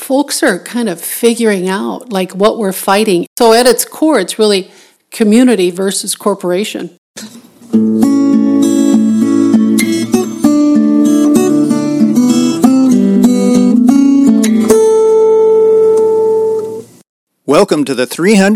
folks are kind of figuring out like what we're fighting. So at its core, it's really community versus corporation. Welcome to the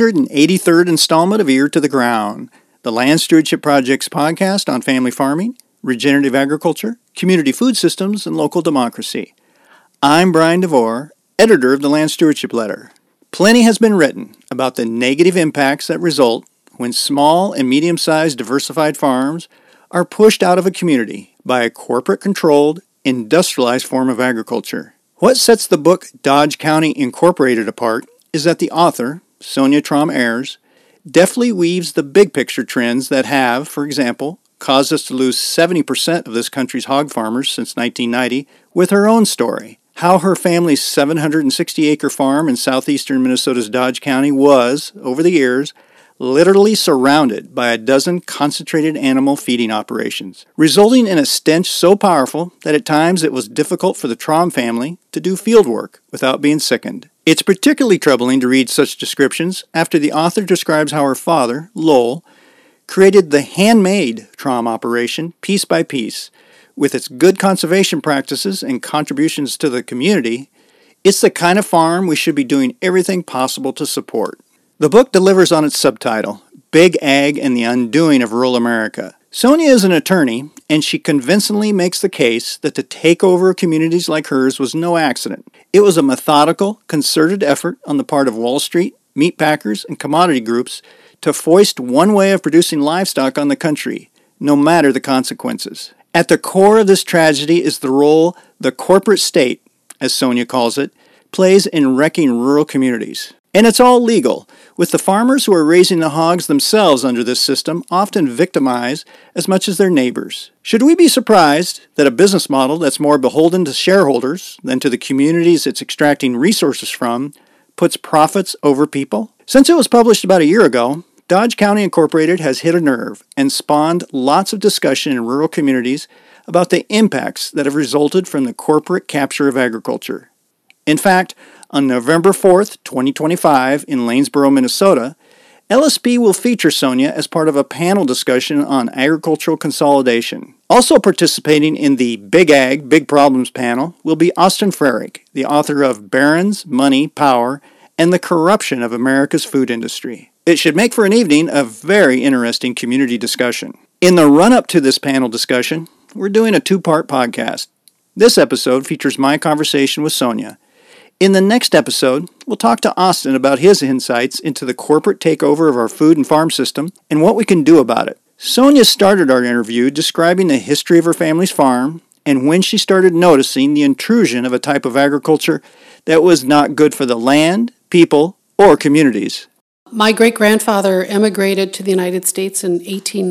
383rd installment of Ear to the Ground, the Land Stewardship Project's podcast on family farming, regenerative agriculture, community food systems, and local democracy. I'm Brian DeVore, editor of the Land Stewardship Letter. Plenty has been written about the negative impacts that result when small and medium-sized diversified farms are pushed out of a community by a corporate-controlled, industrialized form of agriculture. What sets the book Dodge County Incorporated apart is that the author, Sonia Traum-Ayers, deftly weaves the big picture trends that have, for example, caused us to lose 70% of this country's hog farmers since 1990 with her own story. How her family's 760-acre farm in southeastern Minnesota's Dodge County was, over the years, literally surrounded by a dozen concentrated animal feeding operations, resulting in a stench so powerful that at times it was difficult for the Traum family to do field work without being sickened. It's particularly troubling to read such descriptions after the author describes how her father, Lowell, created the handmade Traum operation piece by piece. With its good conservation practices and contributions to the community, it's the kind of farm we should be doing everything possible to support. The book delivers on its subtitle, Big Ag and the Undoing of Rural America. Sonia is an attorney, and she convincingly makes the case that the takeover of communities like hers was no accident. It was a methodical, concerted effort on the part of Wall Street, meat packers, and commodity groups to foist one way of producing livestock on the country, no matter the consequences. At the core of this tragedy is the role the corporate state, as Sonia calls it, plays in wrecking rural communities. And it's all legal, with the farmers who are raising the hogs themselves under this system often victimized as much as their neighbors. Should we be surprised that a business model that's more beholden to shareholders than to the communities it's extracting resources from puts profits over people? Since it was published about a year ago, Dodge County Incorporated has hit a nerve and spawned lots of discussion in rural communities about the impacts that have resulted from the corporate capture of agriculture. In fact, on November 4th, 2025, in Lanesboro, Minnesota, LSP will feature Sonia as part of a panel discussion on agricultural consolidation. Also participating in the Big Ag, Big Problems panel will be Austin Frerick, the author of Barons, Money, Power, and the Corruption of America's Food Industry. It should make for an evening of very interesting community discussion. In the run-up to this panel discussion, we're doing a two-part podcast. This episode features my conversation with Sonia. In the next episode, we'll talk to Austin about his insights into the corporate takeover of our food and farm system and what we can do about it. Sonia started our interview describing the history of her family's farm and when she started noticing the intrusion of a type of agriculture that was not good for the land, people, or communities. My great-grandfather emigrated to the United States in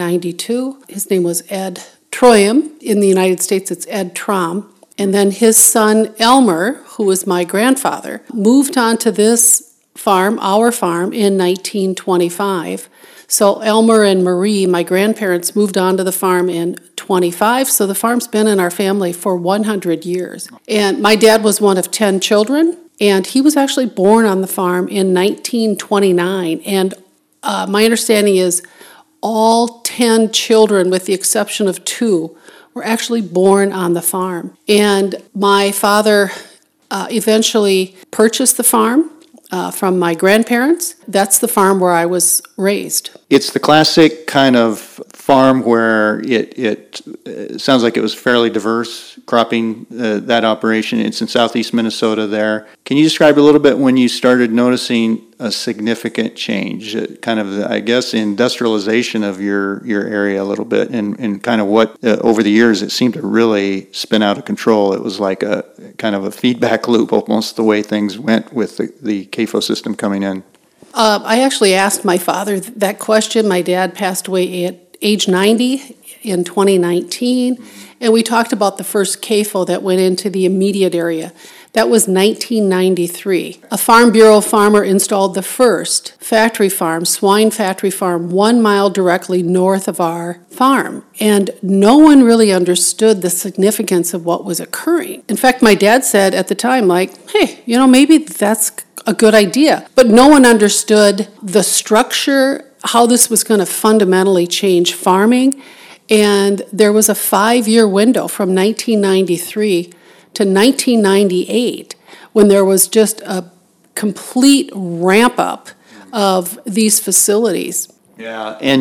1892. His name was Ed Troyam. In the United States, it's Ed Traum. And then his son, Elmer, who was my grandfather, moved onto this farm, our farm, in 1925. So Elmer and Marie, my grandparents, moved onto the farm in 25. So the farm's been in our family for 100 years. And my dad was one of 10 children, and he was actually born on the farm in 1929. And my understanding is all 10 children, with the exception of 2, were actually born on the farm. And my father eventually purchased the farm from my grandparents. That's the farm where I was raised. It's the classic kind of farm where it sounds like it was fairly diverse, cropping that operation. It's in southeast Minnesota there. Can you describe a little bit when you started noticing a significant change, kind of, I guess, industrialization of your area a little bit, and kind of what, over the years, it seemed to really spin out of control. It was like a kind of a feedback loop, almost the way things went with the CAFO system coming in. I actually asked my father that question. My dad passed away at age 90 in 2019, and we talked about the first CAFO that went into the immediate area. That was 1993. A Farm Bureau farmer installed the first factory farm, swine factory farm, 1 mile directly north of our farm. And no one really understood the significance of what was occurring. In fact, my dad said at the time, like, hey, maybe that's a good idea. But no one understood the structure, how this was going to fundamentally change farming. And there was a 5-year window from 1993 to 1998 when there was just a complete ramp up of these facilities. Yeah, and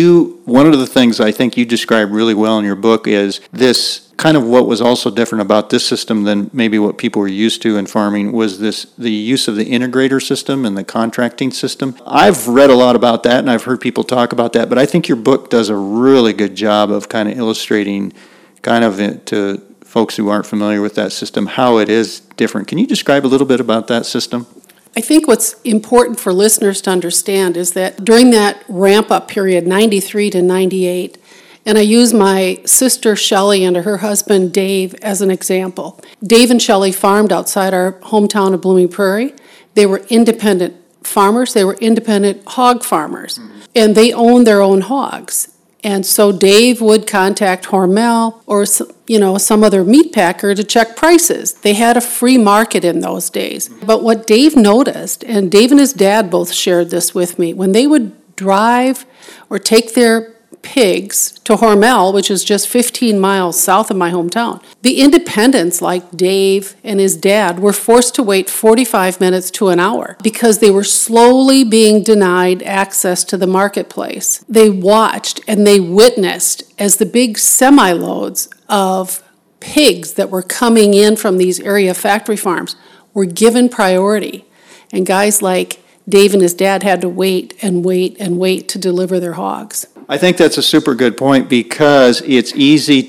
one of the things I think you describe really well in your book is this kind of what was also different about this system than maybe what people were used to in farming was the use of the integrator system and the contracting system. I've read a lot about that and I've heard people talk about that, but I think your book does a really good job of kind of illustrating kind of to folks who aren't familiar with that system how it is different. Can you describe a little bit about that system? I think what's important for listeners to understand is that during that ramp-up period, 93 to 98, and I use my sister Shelley and her husband Dave as an example. Dave and Shelley farmed outside our hometown of Blooming Prairie. They were independent farmers. They were independent hog farmers, and they owned their own hogs. And so Dave would contact Hormel or some other meat packer to check prices. They had a free market in those days. But what Dave noticed, and Dave and his dad both shared this with me, when they would drive or take their pigs to Hormel, which is just 15 miles south of my hometown, the independents like Dave and his dad were forced to wait 45 minutes to an hour because they were slowly being denied access to the marketplace. They watched and they witnessed as the big semi-loads of pigs that were coming in from these area factory farms were given priority. And guys like Dave and his dad had to wait and wait and wait to deliver their hogs. I think that's a super good point because it's easy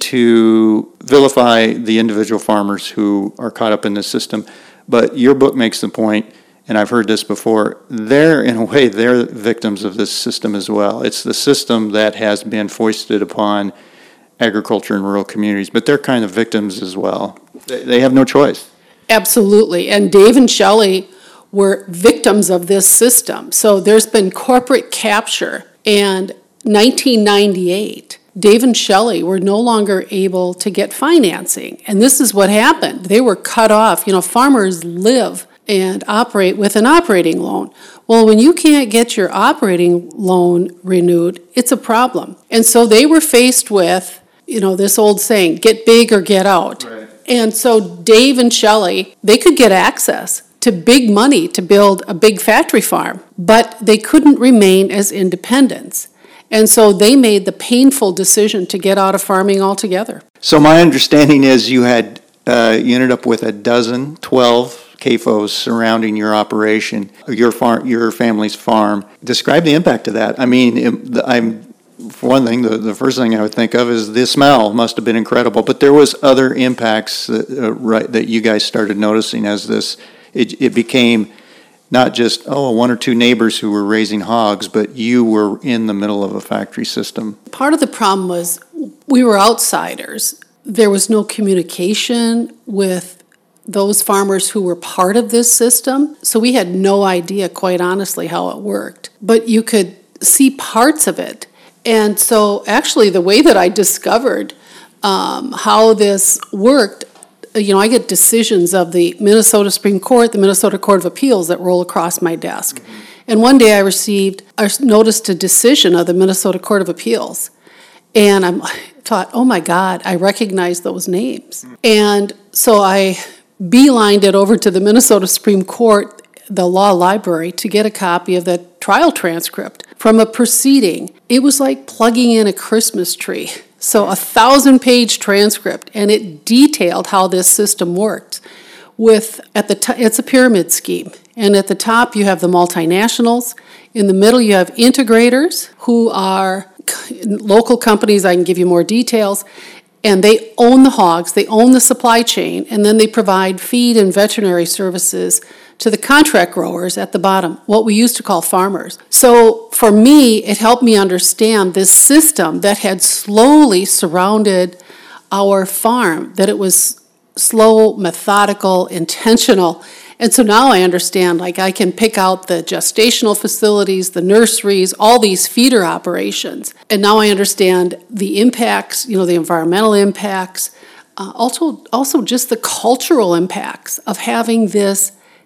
to vilify the individual farmers who are caught up in this system, but your book makes the point, and I've heard this before, they're victims of this system as well. It's the system that has been foisted upon agriculture in rural communities, but they're kind of victims as well. They have no choice. Absolutely, and Dave and Shelley were victims of this system. So there's been corporate capture, and 1998, Dave and Shelley were no longer able to get financing. And this is what happened. They were cut off. Farmers live and operate with an operating loan. Well, when you can't get your operating loan renewed, it's a problem. And so they were faced with, this old saying, get big or get out. Right. And so Dave and Shelley, they could get access to big money to build a big factory farm, but they couldn't remain as independents. And so they made the painful decision to get out of farming altogether. So my understanding is you ended up with 12 CAFOs surrounding your operation, your family's farm. Describe the impact of that. I mean, for one thing, the first thing I would think of is the smell must have been incredible. But there was other impacts that you guys started noticing as this. It became not just, one or two neighbors who were raising hogs, but you were in the middle of a factory system. Part of the problem was we were outsiders. There was no communication with those farmers who were part of this system, so we had no idea, quite honestly, how it worked. But you could see parts of it. And so actually the way that I discovered how this worked, I get decisions of the Minnesota Supreme Court, the Minnesota Court of Appeals that roll across my desk. Mm-hmm. And one day I received a notice to decision of the Minnesota Court of Appeals. And I thought, oh my God, I recognize those names. Mm-hmm. And so I beelined it over to the Minnesota Supreme Court, the law library, to get a copy of the trial transcript from a proceeding. It was like plugging in a Christmas tree. So 1,000-page transcript, and it detailed how this system worked. It's a pyramid scheme, and at the top you have the multinationals. In the middle you have integrators, who are local companies. I can give you more details. And they own the hogs, they own the supply chain, and then they provide feed and veterinary services to the contract growers at the bottom, what we used to call farmers. So for me, it helped me understand this system that had slowly surrounded our farm, that it was slow, methodical, intentional. And so now I understand, like I can pick out the gestational facilities, the nurseries, all these feeder operations. And now I understand the impacts, the environmental impacts, also just the cultural impacts of having this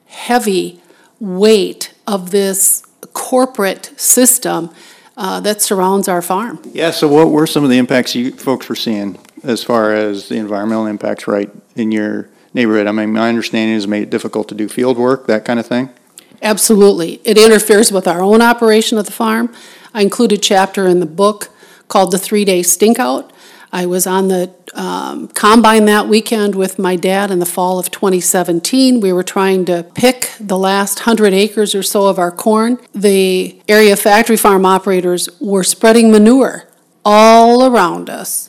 heavy weight of this corporate system that surrounds our farm. Yeah, so what were some of the impacts you folks were seeing as far as the environmental impacts right in your neighborhood? I mean, my understanding is it made it difficult to do field work, that kind of thing? Absolutely. It interferes with our own operation of the farm. I include a chapter in the book called The 3-Day Stink Out. I was on the combine that weekend with my dad in the fall of 2017. We were trying to pick the last 100 acres or so of our corn. The area factory farm operators were spreading manure all around us.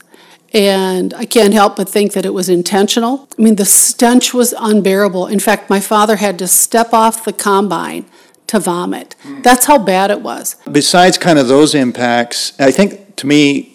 And I can't help but think that it was intentional. I mean, the stench was unbearable. In fact, my father had to step off the combine to vomit. That's how bad it was. Besides kind of those impacts, I think to me,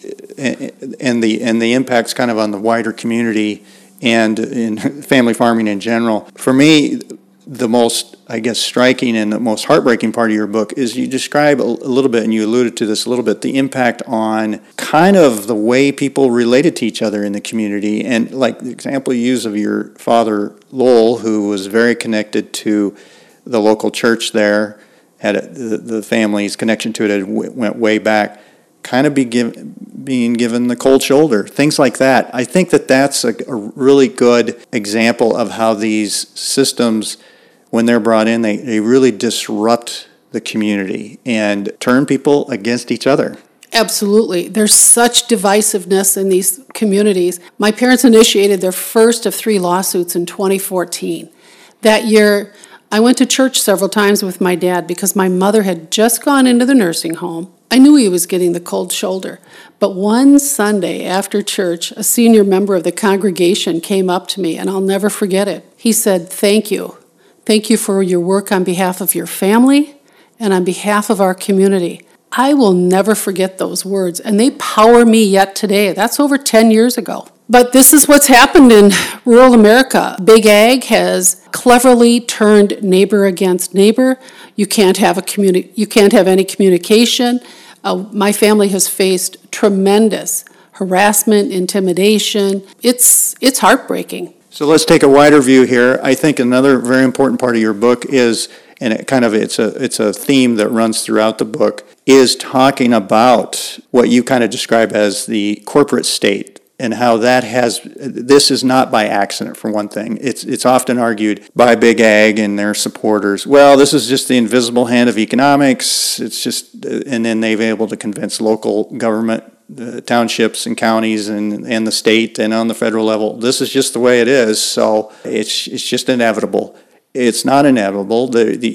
and the impacts kind of on the wider community and in family farming in general, for me, the most, I guess, striking and the most heartbreaking part of your book is you describe a little bit, and you alluded to this a little bit, the impact on kind of the way people related to each other in the community. And like the example you use of your father, Lowell, who was very connected to the local church there, had the family's connection to it went way back, kind of being given the cold shoulder, things like that. I think that's a really good example of how these systems, when they're brought in, they really disrupt the community and turn people against each other. Absolutely. There's such divisiveness in these communities. My parents initiated their first of 3 lawsuits in 2014. That year, I went to church several times with my dad because my mother had just gone into the nursing home. I knew he was getting the cold shoulder. But one Sunday after church, a senior member of the congregation came up to me, and I'll never forget it. He said, "Thank you. Thank you for your work on behalf of your family and on behalf of our community." I will never forget those words, and they power me yet today. That's over 10 years ago. But this is what's happened in rural America. Big Ag has cleverly turned neighbor against neighbor. You can't have any communication. My family has faced tremendous harassment, intimidation. It's heartbreaking. So let's take a wider view here. I think another very important part of your book is, and it's a theme that runs throughout the book, is talking about what you kind of describe as the corporate state and how this is not by accident, for one thing. It's often argued by Big Ag and their supporters, well, this is just the invisible hand of economics. It's just, and then they've been able to convince local government, townships and counties and the state and on the federal level, this is just the way it is, so it's just inevitable. It's not inevitable.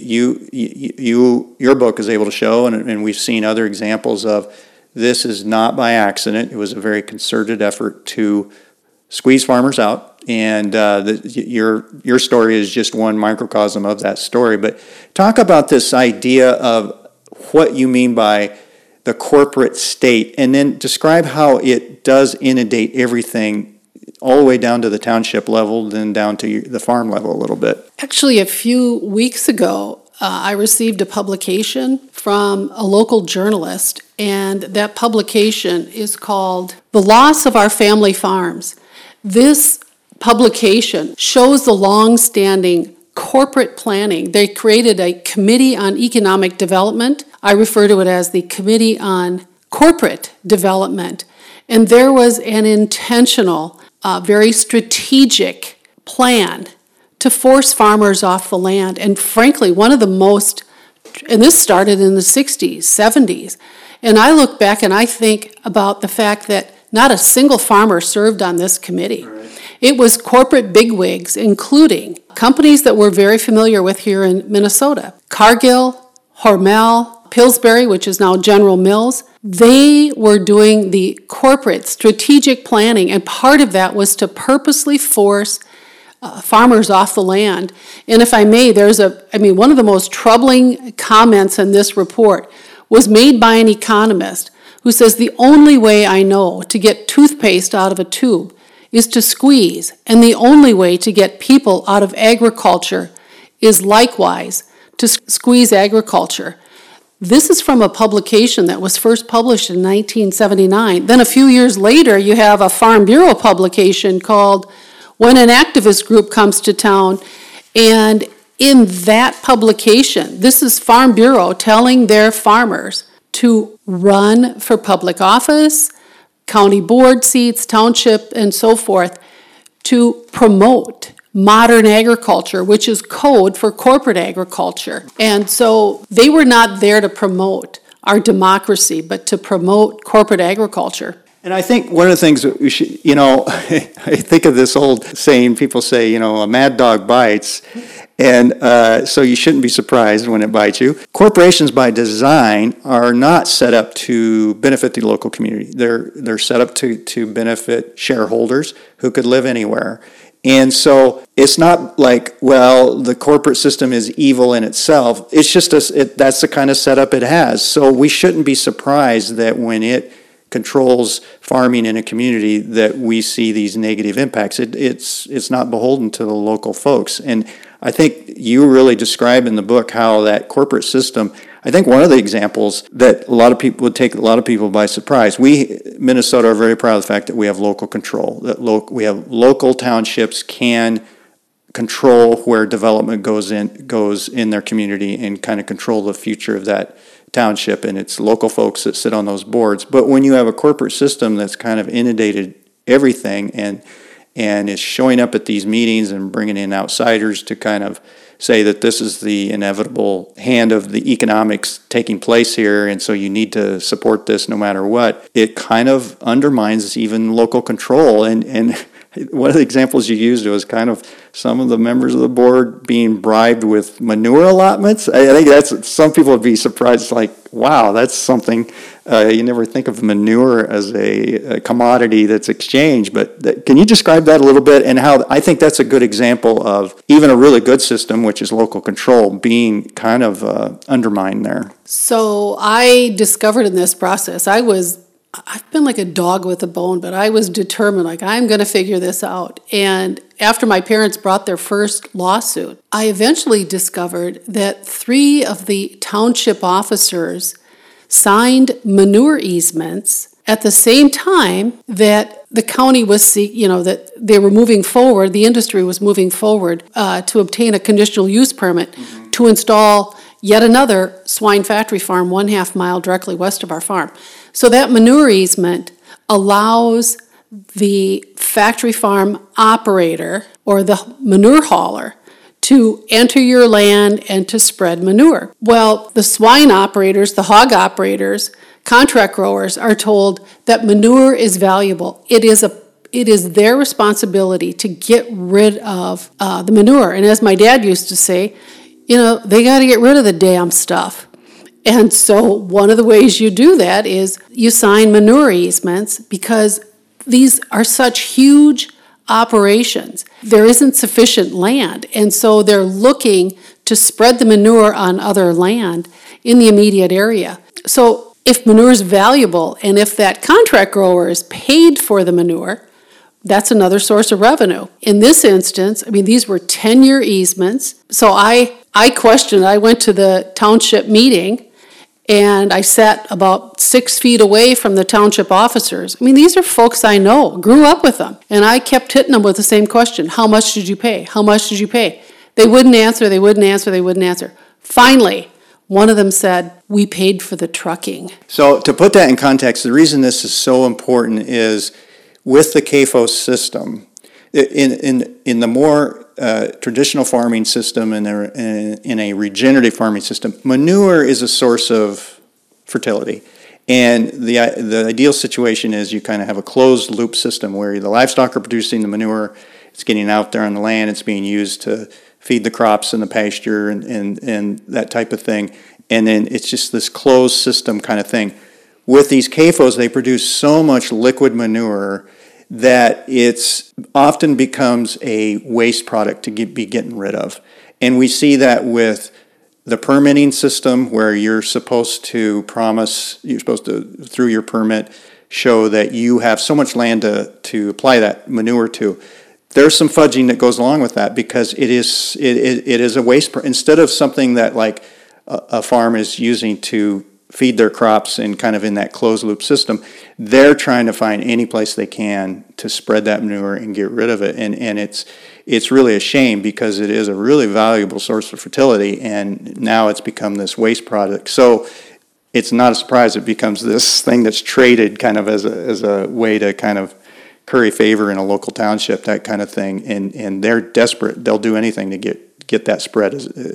Your book is able to show, and we've seen other examples of, this is not by accident. It was a very concerted effort to squeeze farmers out, and your story is just one microcosm of that story. But talk about this idea of what you mean by the corporate state, and then describe how it does inundate everything all the way down to the township level, then down to the farm level a little bit. Actually, a few weeks ago, I received a publication from a local journalist, and that publication is called The Loss of Our Family Farms. This publication shows the long-standing corporate planning. They created a Committee on Economic Development. I refer to it as the Committee on Corporate Development. And there was an intentional, very strategic plan to force farmers off the land. And frankly, one of the most, and this started in the 60s, 70s, and I look back and I think about the fact that not a single farmer served on this committee. Right. It was corporate bigwigs, including companies that we're very familiar with here in Minnesota. Cargill, Hormel, Pillsbury, which is now General Mills. They were doing the corporate strategic planning, and part of that was to purposely force farmers off the land. And if I may, one of the most troubling comments in this report was made by an economist who says the only way I know to get toothpaste out of a tube is to squeeze, and the only way to get people out of agriculture is likewise to squeeze agriculture. This is from a publication that was first published in 1979. Then a few years later, you have a Farm Bureau publication called When an Activist Group Comes to Town, and in that publication, this is Farm Bureau telling their farmers to run for public office, county board seats, township, and so forth, to promote modern agriculture, which is code for corporate agriculture. And so they were not there to promote our democracy, but to promote corporate agriculture. And I think one of the things that we should, I think of this old saying, people say, a mad dog bites, and so you shouldn't be surprised when it bites you. Corporations by design are not set up to benefit the local community. They're set up to benefit shareholders who could live anywhere. And so it's not like, well, the corporate system is evil in itself. It's just that's the kind of setup it has. So we shouldn't be surprised that when it controls farming in a community that we see these negative impacts. It's not beholden to the local folks. And I think you really describe in the book how that corporate system, I think one of the examples that a lot of people would take a lot of people by surprise. We, Minnesota, are very proud of the fact that we have local control, that we have local townships can control where development goes in their community and kind of control the future of that township, and it's local folks that sit on those boards. But when you have a corporate system that's kind of inundated everything and is showing up at these meetings and bringing in outsiders to kind of say that this is the inevitable hand of the economics taking place here, and so you need to support this no matter what, it kind of undermines even local control. And one of the examples you used was kind of some of the members of the board being bribed with manure allotments. I think that's, some people would be surprised, like, wow, that's something. You never think of manure as a commodity that's exchanged, but can you describe that a little bit, and how I think that's a good example of even a really good system, which is local control, being kind of undermined there? So I discovered in this process, I've been like a dog with a bone, but I was determined, like, I'm going to figure this out. And after my parents brought their first lawsuit, I eventually discovered that 3 of the township officers signed manure easements at the same time that the county was, that they were moving forward, the industry was moving forward to obtain a conditional use permit to install yet another swine factory farm 1/2 mile directly west of our farm. So that manure easement allows the factory farm operator or the manure hauler to enter your land and to spread manure. Well, the swine operators, the hog operators, contract growers are told that manure is valuable. It is their responsibility to get rid of the manure. And as my dad used to say, they got to get rid of the damn stuff. And so one of the ways you do that is you sign manure easements, because these are such huge operations. There isn't sufficient land, and so they're looking to spread the manure on other land in the immediate area. So if manure is valuable, and if that contract grower is paid for the manure, that's another source of revenue. In this instance, these were 10-year easements. So I questioned. I went to the township meeting, and I sat about 6 feet away from the township officers. These are folks I know, grew up with them. And I kept hitting them with the same question. How much did you pay? How much did you pay? They wouldn't answer. Finally, one of them said, we paid for the trucking. So to put that in context, the reason this is so important is with the CAFO system, in the more traditional farming system and in a regenerative farming system, manure is a source of fertility. And the ideal situation is you kind of have a closed loop system where the livestock are producing the manure, it's getting out there on the land, it's being used to feed the crops in the pasture and that type of thing. And then it's just this closed system kind of thing. With these CAFOs, they produce so much liquid manure that it's often becomes a waste product to be getting rid of. And we see that with the permitting system, where you're supposed to, through your permit, show that you have so much land to apply that manure to. There's some fudging that goes along with that because it is a waste. Instead of something that like a farm is using to feed their crops and kind of in that closed loop system, they're trying to find any place they can to spread that manure and get rid of it. And it's really a shame because it is a really valuable source of fertility, and now it's become this waste product. So it's not a surprise it becomes this thing that's traded kind of as a way to kind of curry favor in a local township, that kind of thing. And they're desperate. They'll do anything to get that spread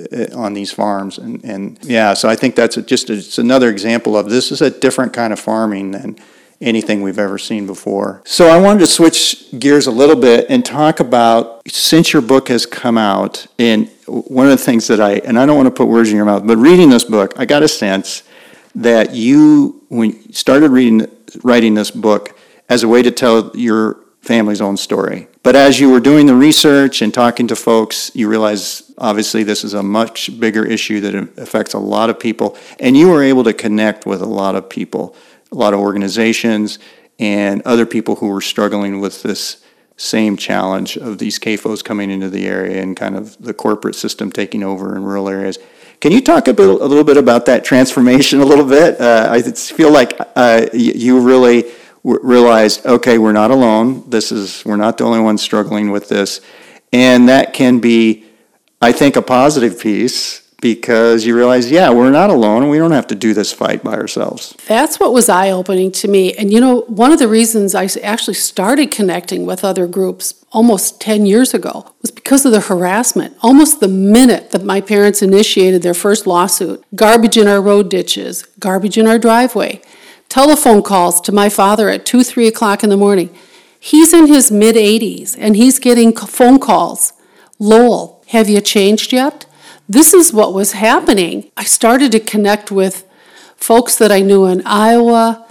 on these farms. And yeah, so I think that's it's another example of this is a different kind of farming than anything we've ever seen before. So I wanted to switch gears a little bit and talk about, since your book has come out, and one of the things that I don't want to put words in your mouth, but reading this book, I got a sense that you, when you started writing this book as a way to tell your family's own story. But as you were doing the research and talking to folks, you realize obviously this is a much bigger issue that affects a lot of people, and you were able to connect with a lot of people, a lot of organizations, and other people who were struggling with this same challenge of these CAFOs coming into the area and kind of the corporate system taking over in rural areas. Can you talk a little bit about that transformation a little bit? I feel like you really realized, okay, we're not alone. We're not the only ones struggling with this. And that can be, I think, a positive piece because you realize, yeah, we're not alone and we don't have to do this fight by ourselves. That's what was eye-opening to me. And one of the reasons I actually started connecting with other groups almost 10 years ago was because of the harassment. Almost the minute that my parents initiated their first lawsuit, garbage in our road ditches, garbage in our driveway, telephone calls to my father at 2, 3 o'clock in the morning. He's in his mid-80s, and he's getting phone calls. Lowell, have you changed yet? This is what was happening. I started to connect with folks that I knew in Iowa,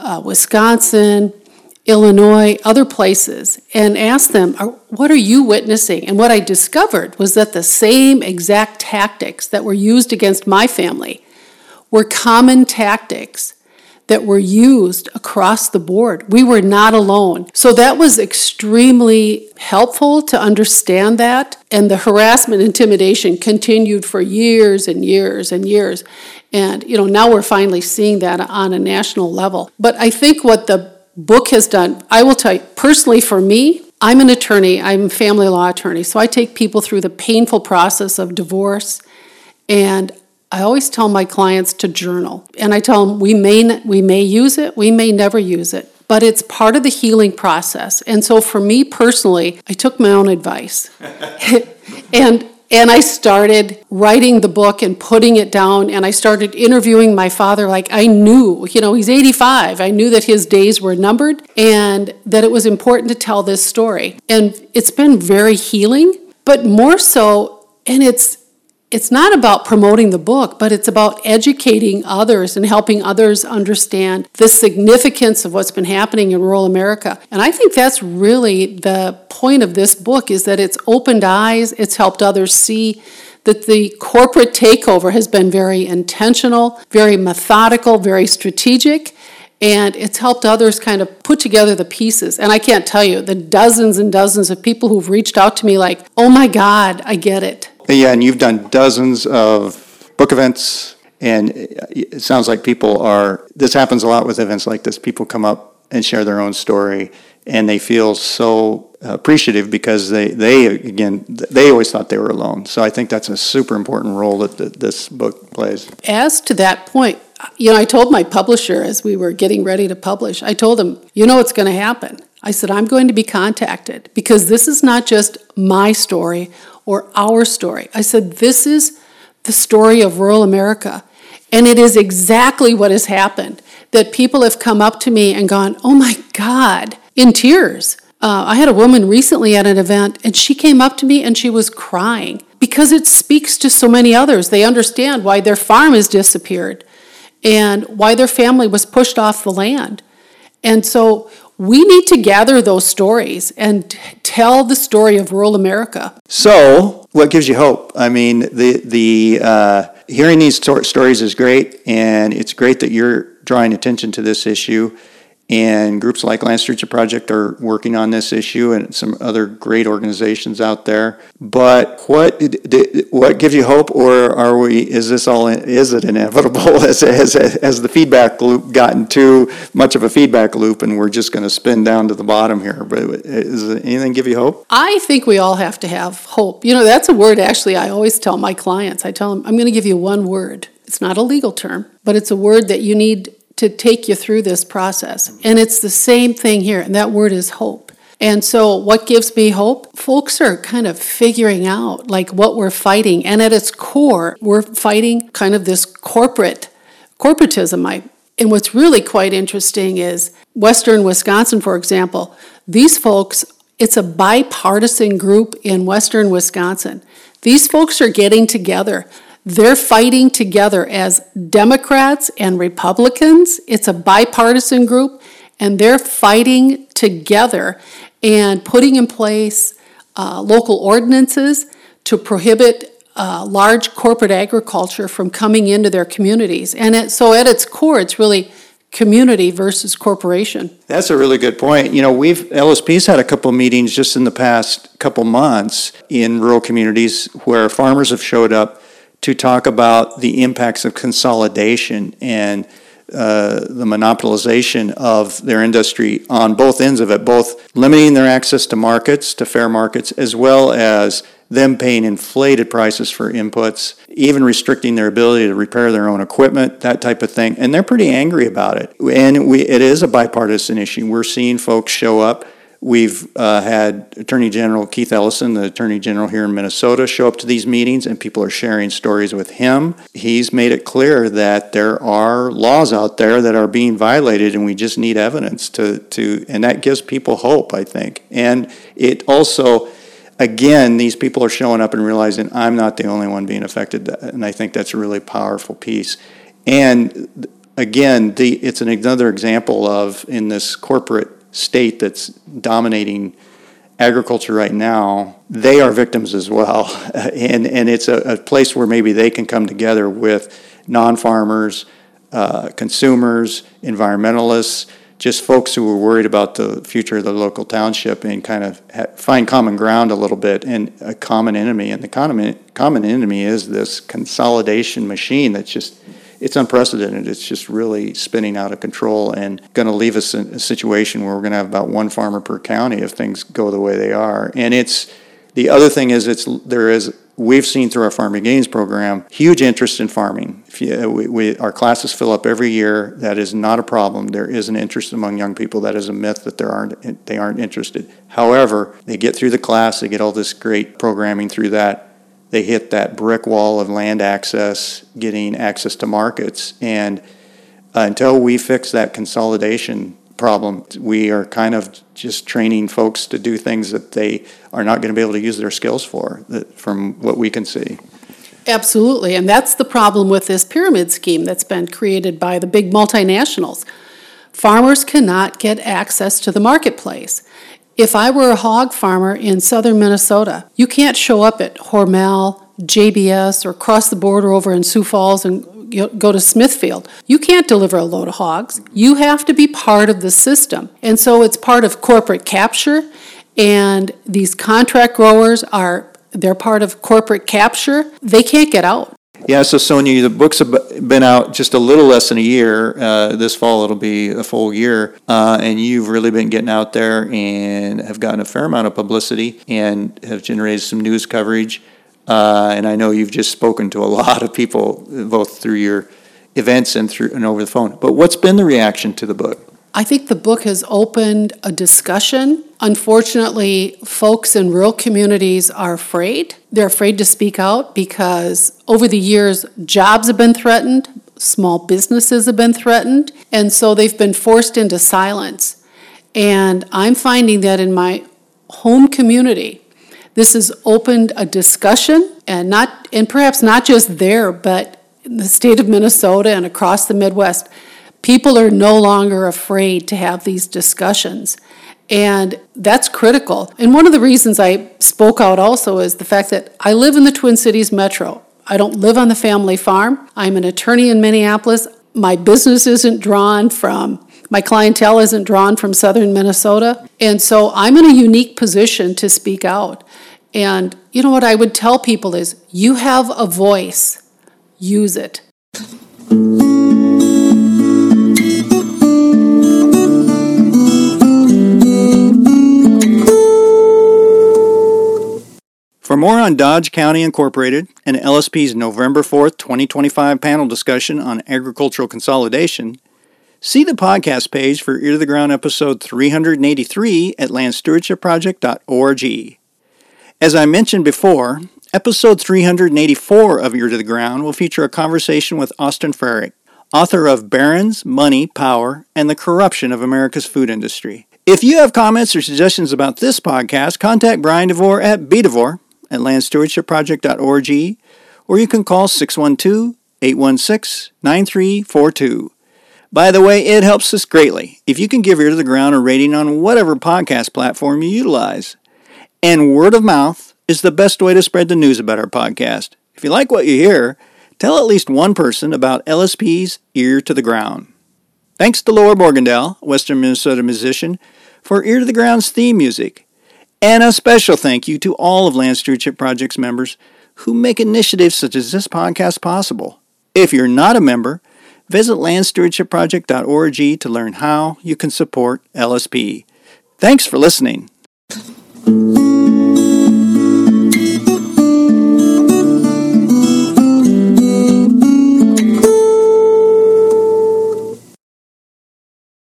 Wisconsin, Illinois, other places, and asked them, what are you witnessing? And what I discovered was that the same exact tactics that were used against my family were common tactics that were used across the board. We were not alone. So that was extremely helpful to understand that. And the harassment, intimidation continued for years and years and years. And, now we're finally seeing that on a national level. But I think what the book has done, I will tell you, personally for me, I'm an attorney, I'm a family law attorney. So I take people through the painful process of divorce, and I always tell my clients to journal, and I tell them we may use it, we may never use it, but it's part of the healing process. And so for me personally, I took my own advice, and I started writing the book and putting it down, and I started interviewing my father like I knew, he's 85. I knew that his days were numbered and that it was important to tell this story. And it's been very healing, but more so, and it's not about promoting the book, but it's about educating others and helping others understand the significance of what's been happening in rural America. And I think that's really the point of this book, is that it's opened eyes, it's helped others see that the corporate takeover has been very intentional, very methodical, very strategic, and it's helped others kind of put together the pieces. And I can't tell you the dozens and dozens of people who've reached out to me like, oh my God, I get it. Yeah, and you've done dozens of book events, and it sounds like this happens a lot with events like this. People come up and share their own story, and they feel so appreciative because they always thought they were alone. So I think that's a super important role that this book plays. As to that point, I told my publisher as we were getting ready to publish, I told him, what's going to happen. I said, I'm going to be contacted because this is not just my story or our story. I said, this is the story of rural America. And it is exactly what has happened, that people have come up to me and gone, oh my God, in tears. I had a woman recently at an event, and she came up to me and she was crying because it speaks to so many others. They understand why their farm has disappeared and why their family was pushed off the land. And so we need to gather those stories and tell the story of rural America. So, what gives you hope? I mean, the hearing these stories is great, and it's great that you're drawing attention to this issue. And groups like Land Stewardship Project are working on this issue, and some other great organizations out there. But what gives you hope, or is it inevitable? Has the feedback loop gotten too much of a feedback loop, and we're just going to spin down to the bottom here? But does anything give you hope? I think we all have to have hope. That's a word actually I always tell my clients. I tell them, I'm going to give you one word. It's not a legal term, but it's a word that you need to take you through this process. And it's the same thing here, and that word is hope. And so what gives me hope? Folks are kind of figuring out like what we're fighting, and at its core, we're fighting kind of this corporatism. And what's really quite interesting is Western Wisconsin, for example, these folks, it's a bipartisan group in Western Wisconsin. These folks are getting together. They're fighting together as Democrats and Republicans. It's a bipartisan group, and they're fighting together and putting in place local ordinances to prohibit large corporate agriculture from coming into their communities. And so at its core, it's really community versus corporation. That's a really good point. LSP's had a couple meetings just in the past couple months in rural communities where farmers have showed up to talk about the impacts of consolidation and the monopolization of their industry on both ends of it, both limiting their access to markets, to fair markets, as well as them paying inflated prices for inputs, even restricting their ability to repair their own equipment, that type of thing. And they're pretty angry about it. And it is a bipartisan issue. We're seeing folks show up. We've had Attorney General Keith Ellison, the Attorney General here in Minnesota, show up to these meetings, and people are sharing stories with him. He's made it clear that there are laws out there that are being violated, and we just need evidence and that gives people hope, I think. And it also, again, these people are showing up and realizing I'm not the only one being affected, and I think that's a really powerful piece. And again, it's another example of, in this corporate state that's dominating agriculture right now, they are victims as well. And it's a place where maybe they can come together with non-farmers, consumers, environmentalists, just folks who are worried about the future of the local township, and kind of find common ground a little bit and a common enemy. And the common enemy is this consolidation machine that's just, it's unprecedented. It's just really spinning out of control and going to leave us in a situation where we're going to have about one farmer per county if things go the way they are. And the other thing is, we've seen through our Farm Gains program, huge interest in farming. Our classes fill up every year. That is not a problem. There is an interest among young people. That is a myth that they aren't interested. However, they get through the class, they get all this great programming through that. They hit that brick wall of land access, getting access to markets. And until we fix that consolidation problem, we are kind of just training folks to do things that they are not going to be able to use their skills for, from what we can see. Absolutely. And that's the problem with this pyramid scheme that's been created by the big multinationals. Farmers cannot get access to the marketplace. If I were a hog farmer in southern Minnesota, you can't show up at Hormel, JBS, or cross the border over in Sioux Falls and go to Smithfield. You can't deliver a load of hogs. You have to be part of the system. And so it's part of corporate capture, and these contract growers they're part of corporate capture. They can't get out. Yeah, so Sonia, the books have been out just a little less than a year. This fall it'll be a full year, and you've really been getting out there and have gotten a fair amount of publicity and have generated some news coverage. And I know you've just spoken to a lot of people, both through your events and over the phone. But what's been the reaction to the book? I think the book has opened a discussion. Unfortunately, folks in rural communities are afraid. They're afraid to speak out because over the years, jobs have been threatened, small businesses have been threatened, and so they've been forced into silence. And I'm finding that in my home community, this has opened a discussion, and perhaps not just there, but in the state of Minnesota and across the Midwest. People are no longer afraid to have these discussions, and that's critical. And one of the reasons I spoke out also is the fact that I live in the Twin Cities metro. I don't live on the family farm. I'm an attorney in Minneapolis. My business isn't drawn from My clientele isn't drawn from southern Minnesota, and so I'm in a unique position to speak out. And you know what I would tell people is, you have a voice, use it. For more on Dodge County Incorporated and LSP's November 4th, 2025 panel discussion on agricultural consolidation, see the podcast page for Ear to the Ground episode 383 at landstewardshipproject.org. As I mentioned before, episode 384 of Ear to the Ground will feature a conversation with Austin Frerick, author of Barons, Money, Power, and the Corruption of America's Food Industry. If you have comments or suggestions about this podcast, contact Brian DeVore at bdevore@landstewardshipproject.org, or you can call 612-816-9342. By the way, it helps us greatly if you can give Ear to the Ground a rating on whatever podcast platform you utilize. And word of mouth is the best way to spread the news about our podcast. If you like what you hear, tell at least one person about LSP's Ear to the Ground. Thanks to Laura Morgendale, a Western Minnesota musician, for Ear to the Ground's theme music. And a special thank you to all of Land Stewardship Project's members who make initiatives such as this podcast possible. If you're not a member, visit landstewardshipproject.org to learn how you can support LSP. Thanks for listening.